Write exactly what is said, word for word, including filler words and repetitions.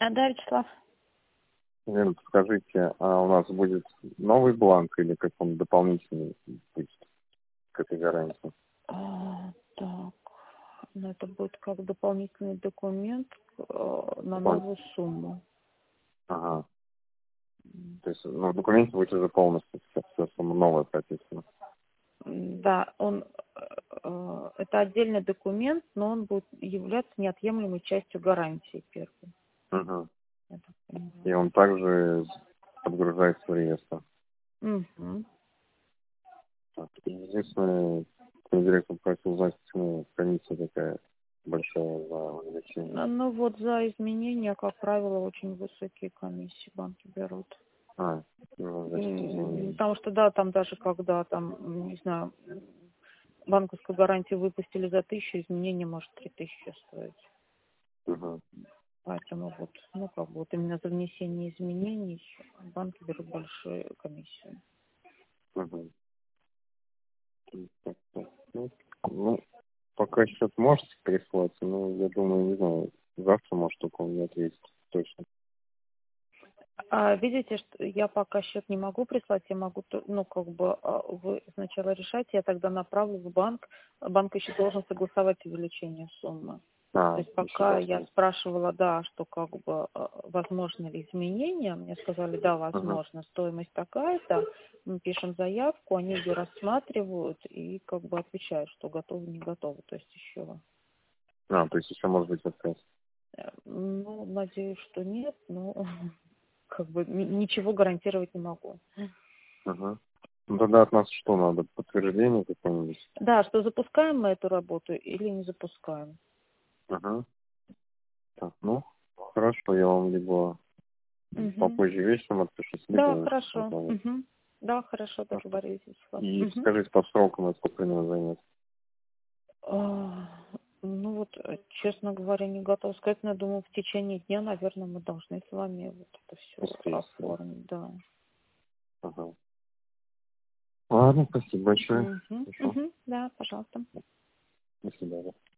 А, да, Вячеслав. Лена, скажите, а у нас будет новый бланк или как он дополнительный будет к этой гарантии? А, так, ну это будет как дополнительный документ э, на Допол- новую сумму. Ага. То есть, ну, в документе будет уже полностью вся, вся сумма новая прописана. М, Да, он э, э, это отдельный документ, но он будет являться неотъемлемой частью гарантии первой. Угу. Я так понимаю. И он также подгружается в реестр. Мгм. Так, единственное, директор просил узнать, почему комиссия такая большая за увеличение. А, Ну вот за изменения, как правило, очень высокие комиссии банки берут. А, ну, значит, М, извини. Потому что, да, там даже когда там, м, не знаю, банковскую гарантию выпустили за тысячу, изменение может три тысячи стоить. Угу. Поэтому вот, ну как бы вот именно за внесение изменений банки берут большую комиссию. Угу. Так, так, ну, ну, пока счет можете прислать, но я думаю, не знаю, завтра, может, только он мне ответит точно. А видите, что я пока счет не могу прислать, я могу, то- ну как бы а, вы сначала решайте, я тогда направлю в банк, банк еще должен согласовать увеличение суммы. То А, есть еще пока я должен. спрашивала, да, что как бы э, возможно ли изменения, мне сказали, да, Угу. возможно, стоимость такая-то, мы пишем заявку, они ее рассматривают и как бы отвечают, что готовы, не готовы, то есть еще. А, то есть еще может быть отказ. э, Ну, надеюсь, что нет, но как бы ни- ничего гарантировать не могу. Угу. Ну, тогда от нас что надо? Подтверждение какое-нибудь? Да, что запускаем мы эту работу или не запускаем. Угу. Так, ну, хорошо, я вам либо Угу. попозже вечером отпишусь, Да, либо хорошо. позвоню. Угу. Да, хорошо, Хорошо. договорились, Вячеслав. И Мгм. скажите по срокам, это сколько примерно займет? А, Ну вот, э, честно говоря, не готова сказать, но я думаю, в течение дня, наверное, мы должны с вами вот это все Успеть, да? оформить, да. Ага. Ладно, спасибо большое. Угу. Хорошо. Угу. Да, пожалуйста. До свидания.